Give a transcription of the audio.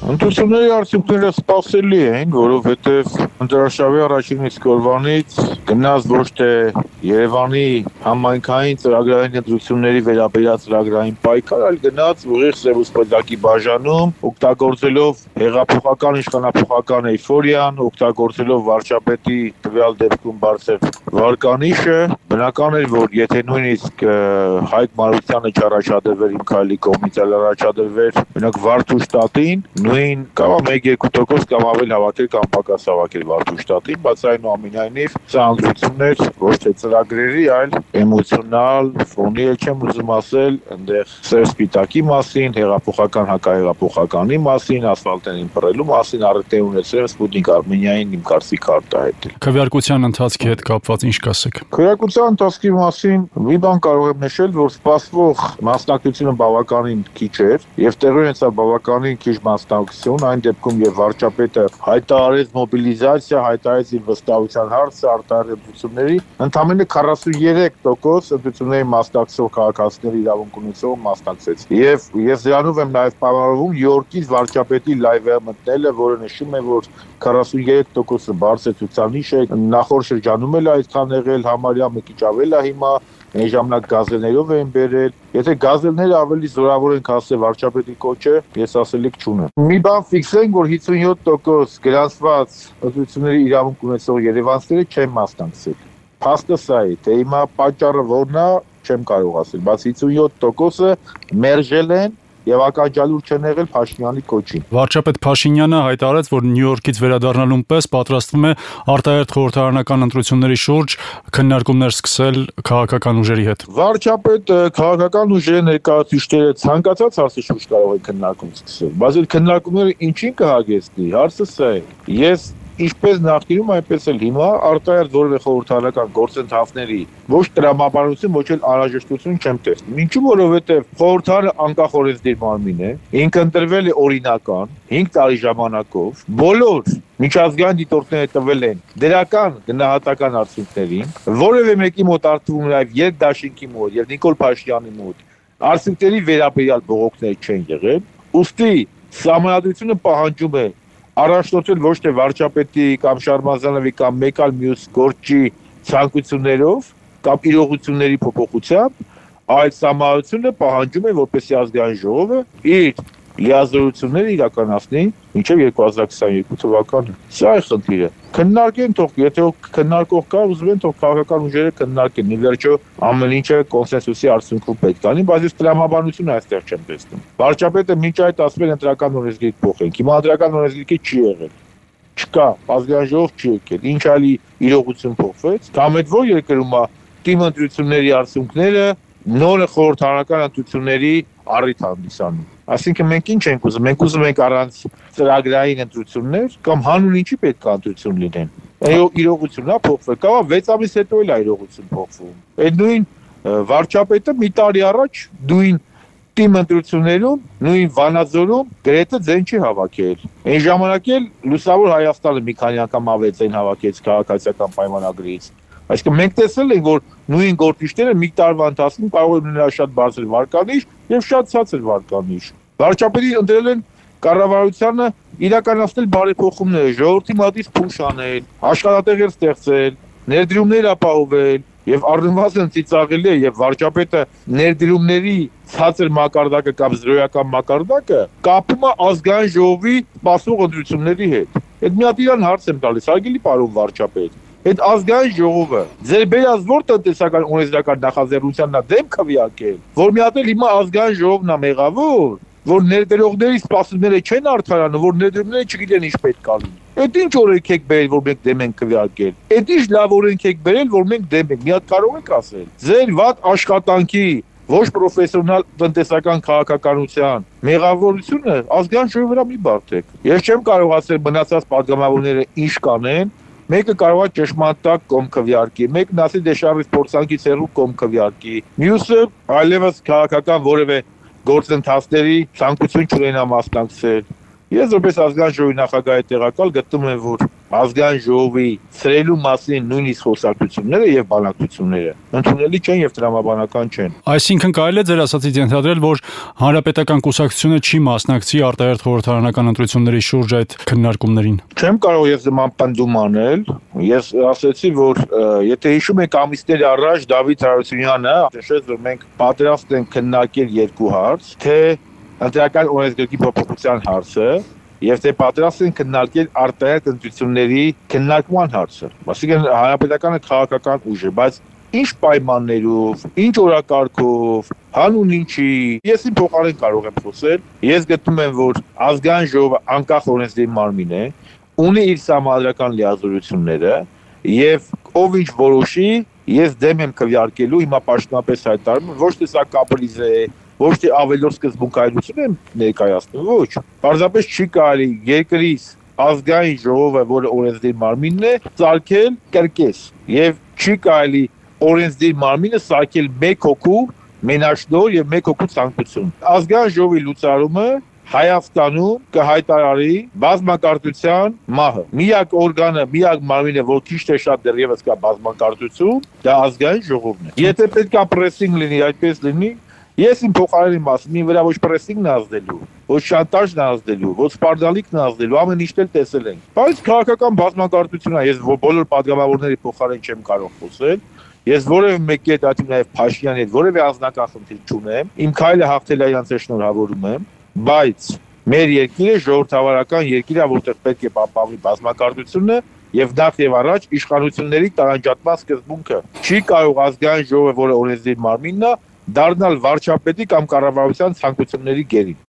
Ընտրությունների արդյունքները սպասելի են, որովհետև ընտրարշավի առաջին իսկ օրվանից գնաց ոչ թե Երևանի համայնքային ծրագրային ընտրությունների վերաբերյալ ծրագրային պայքար, այլ գնաց ուղիղ Սևոսպետակի բաժանում, օգտագործելով հեղափոխական իշխանափոխական էյֆորիան, օգտագործելով վարչապետի տվյալ դեպքում բարձր վարկանիշը, բնական էր, որ եթե նույնիսկ Հայկ Մարությանը չառաջադրվեր իմ քայլի կողմից, այլ առաջադրվեր մենակ Վարդուշտատին, նույն կամ 1-2% կամ ավելի հավաքել կամ պակաս հավաքել Վարդուշտատին, բայց այնուամենայնիվ սա ընտրություններ ոչ թե ծրագրերի, այլ էմոցիոնալ ֆոնի չեմ ուզում ասել, այնտեղ սև-սպիտակի մասին, հեղափոխական հակահեղափոխականի մասին, ասֆալտերին փռելու մասին, առիթ ունեցել Սպուտնիկ Արմենիային իմ կարծիքը արտահայտել։ Քվեարկության ընթացքի հետ կապված ինչ կասեք։ Քվեարկության ընթացքի մասին մի բան կարող եմ նշել, որ սպասվող մասնակցությունը բավականին քիչ էր եւ տեղի ունեցավ բավականին քիչ մասնակցություն, այն դեպքում եւ վարչապետը հայտարարեց մոբիլիզացիա, հայտարարեց իր վստահության հարցը արտահայտությունների, ընդամենը 43% ընտրությունների մասնակցող քաղաքացիների իրավունք ունեցող մասնակցեց։ Եվ ես դրանով եմ նաեւ պայմանավորվում Յորքից վարչապետի լայվը մտնելը, որը նշում է, որ 43%-ը բարձր ցուցանիշ է, նախորդ շրջանում էլ այդքան եղել, համարյա մի քիչ ավել է հիմա, այն ժամանակ գազելներով էին բերել։ Եթե գազելները ավելի զորավոր են հասել վարչապետի կոչը, ես ասելիք չունեմ։ Մի բան ֆիքսենք, որ 57% գրանցված ընտրությունների իրավունք ունեցող երևանցիները չեն մասնակցել։ Փաստը սա է, թե հիմա պատճառը որն է, չեմ կարող ասել, բայց 57%-ը մերժել են եւ ականջալուր չեն եղել Փաշինյանի կոչին։ Վարչապետ Փաշինյանը հայտարարեց, որ Նյու Յորքից վերադառնալուն պես պատրաստվում է արտահերթ խորհրդարանական ընտրությունների շուրջ քննարկումներ սկսել քաղաքական ուժերի հետ։ Վարչապետը քաղաքական ուժերի ներկայացուցիչները ցանկացած հարցի շուրջ կարող են քննարկում սկսել, բայց այդ քննարկումները ինչին կհագեցնի, հարցը սա է։ Ես ինչպես նախկինում, այնպես էլ հիմա արտահերթ որևէ խորհրդարանական գործընթացների ոչ տրամաբանություն, ոչ էլ անհրաժեշտություն չեմ տեսնում։ Ինչու՞, որովհետև խորհրդարանը անկախ օրենսդիր մարմին է, ինքը ընտրվել է օրինական 5 տարի ժամանակով, բոլոր միջազգային դիտորդները տվել են դրական գնահատական արդյունքներին, որևէ մեկի մոտ արդվում նաև Երկդաշինքի մոտ եւ Նիկոլ Փաշինյանի մոտ արդյունքների վերաբերյալ բողոքներ չեն եղել, ուստի սահմանադրությունը պահանջում է առաջնորդել ոչ թե վարչապետի կամ Շարմազանովի կամ մեկ այլ մյուս գործչի ցանկություններով կամ իրողությունների փոփոխությամբ, այլ սահմանադրությունը պահանջում է, որպեսզի ազգային ժողովը իր լիազորությունները իրականացնի մինչև 2022 թվականը։ Սա է խնդիրը։ Քննարկեն թող, եթե քննարկող կա, ուզում են թող քաղաքական ուժերը քննարկեն։ Ի վերջո ամեն ինչը կոնսենսուսի արդյունքում պետք է լինի, բայց ես տրամաբանություն այստեղ չեմ տեսնում։ Վարչապետը մինչ այդ ասում են ընտրական օրենսգիր փոխենք։ Հիմա ընտրական օրենսգիրը չի եղել։ Չկա, ազգային ժողով չի եկել։ Ինչ ալի իրողություն փոխվեց։ Կամ այդ որ երկրում է թիմ ընտրությունների արդյունքները նոր խորհրդարանական ընտրությունների առիթ հանդիսանում։ Այսինքն մենք ինչ ենք ուզում, մենք ուզում ենք առանց ծրագրային ընտրություններ կամ հանուն ինչի պետք է ընտրություն լինեն։ Իրողությունն է փոխվել, կամ 6 ամիս հետո էլ է իրողություն փոխվում։ Այդ նույն վարչապետը մի տարի առաջ նույն թիմ ընտրություններում, նույն Վանաձորում գրեթե ձեն չի հավաքել։ Այն ժամանակ էլ Լուսավոր Հայաստանը մի քանի անգամ ավելի ձեն հավաքեց քաղաքացիական պայմանագրից։ Այսինքն մենք տեսել ենք, որ նույն գործիչները մի տարվա ընթացքում կարող են ունենալ շատ բարձր վարկանիշ եւ շատ ցածր վարկանիշ։ Վարչապետին ընտրել են կառավարությանը իրականացնել բարեփոխումներ, ժողովրդի մատից փուշ անել, աշխատատեղեր ստեղծել, ներդրումներ ապահովել եւ առնվազն ծիծաղելի է եւ վարչապետը ներդրումների ցածր մակարդակը կամ զրոյական մակարդակը կապում է ազգային ժողովի սպասող ընտրությունների հետ։ Այդ մի հատ իրան հարց եմ տալիս, հարգելի պարոն վարչապետ, այդ ազգային ժողովը ձեր բերած որ տնտեսական օրենսդրական նախաձեռնությանն է դեմ քվեարկել, որ մի հատ էլ հիմա ազգային ժողովն է մեղավոր, որ ներդրողների սպասումները չեն արդարանում, որ ներդրումները չգիտեն ինչ պետք է լինի։ Այդ ինչ օրենք եք բերել, որ մենք դեմ ենք քվեարկել։ Այդ ինչ լավ օրենք եք բերել, որ մենք դեմ ենք։ Մի հատ կարող եք ասել։ Ձեր վատ աշխատանքի, ոչ պրոֆեսիոնալ տնտեսական քաղաքականության մեղավորությունը ազգային ժողովի վրա մի բարդեք։ Ես չեմ կարող ասել մնացած падգամավորները ինչ կանեն։ Մեկը կարող է ճշմարտակ կողմ քվեարկի, մեկն ասի դե շարժից փորձանքից հեռու կողմ քվեարկի, մյուսը այլևս քաղաքական որևէ գործընթացների ցանկություն չունենա մասնակցել։ Ես որպես ազգային ժողովի նախագահի տեղակալ գտնում եմ, որ ազգային ժողովի ծրելու մասին նույնիսկ խոսակցությունները եւ բանակցությունները ընդունելի չեն եւ տրամաբանական չեն։ Այսինքն կարելի է ձեր ասածից ենթադրել, որ հանրապետական կուսակցությունը չի մասնակցի արտահերթ խորհրդարանական ընտրությունների շուրջ այդ քննարկումներին։ Չեմ կարող ես նման պնդում անել։ Ես ասացի, որ եթե հիշում եք ամիսներ առաջ Դավիթ Հարությունյանը նշեց, որ մենք պատրաստ ենք քննարկել երկու հարց, թե ընտրական օրենսգրքի փոփոխության հարցը եւ թե պատրաստ են քննարկել արտահերթ ընտրությունների քննարկման հարցը։ Այսինքն հանրապետականը քաղաքական ուժ է, բայց ինչ պայմաններով, ինչ օրակարգով, հանուն ինչի, ես իմ փոխարեն կարող եմ խոսել։ Ես գտնում եմ, որ ազգային ժողովը անկախ օրենսդիր մարմին է, ունի իր սահմանադրական լիազորությունները եւ ով ինչ որոշի, ես դեմ եմ քվեարկելու, հիմա պաշտոնապես հայտարարում, ոչ թե սա կապրիզ է, ոչ թե ավելորդ սկզբունքայնություն եմ ներկայացնում, ոչ։ Պարզապես չի կարելի երկրից ազգային ժողովը, որը օրենսդիր մարմինն է, ծալքել կրկես եւ չի կարելի օրենսդիր մարմինը սարքել մեկ հոգու մենաշնորհ եւ մեկ հոգու ցանկություն։ Ազգային ժողովի լուծարումը Հայաստանում կհայտարարի բազմակարծության մահը։ Միակ օրգանը, միակ մարմինը, որ քիչ թե շատ դեռևս կա բազմակարծություն, դա ազգային ժողովն է։ Եթե պետք է պրեսինգ լինի, այդպես լինի, ես իմ փոխարենի մասին վրա ոչ պրեսինգն ազդելու, ոչ շանտաժն ազդելու, ոչ սպարդալիքն ազդելու, ամեն ինչ տեսել ենք։ Բայց քաղաքական բազմակարծությունն է, ես բոլոր падգամավորների փոխարեն չեմ կարող խոսել։ Ես որևէ մեկի հետ, այդպես նաև Փաշինյանի հետ որևէ անձնական խնդիր չունեմ։ Իմ քայլը հաղթել է իրանց շնորհավորում եմ, բայց մեր երկիրը ժողովրդավարական երկիր է, որտեղ պետք է պահպանվի բազմակարծությունը եւ նախ եւ առաջ իշխանությունների տարանջատման սկզբունքը։ Չի կարող ազգային ժողովը, որը օրենսդիր մարմինն է, դառնալ վարչապետի կամ կառավարության ցանկությունների գերին։